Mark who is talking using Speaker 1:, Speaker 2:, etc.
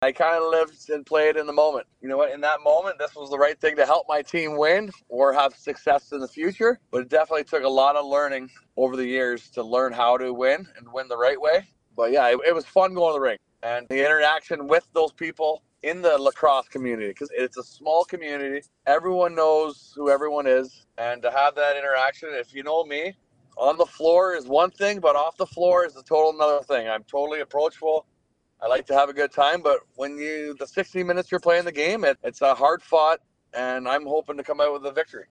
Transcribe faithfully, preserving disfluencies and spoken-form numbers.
Speaker 1: I kind of lived and played in the moment. You know what? In that moment, this was the right thing to help my team win or have success in the future. But it definitely took a lot of learning over the years to learn how to win and win the right way. But yeah, it, it was fun going to the ring and the interaction with those people in the lacrosse community because it's a small community. Everyone knows who everyone is. And to have that interaction, if you know me, on the floor is one thing, but off the floor is a total another thing. I'm totally approachable. I like to have a good time, but when you the sixty minutes you're playing the game, it, it's a hard fought, and I'm hoping to come out with a victory.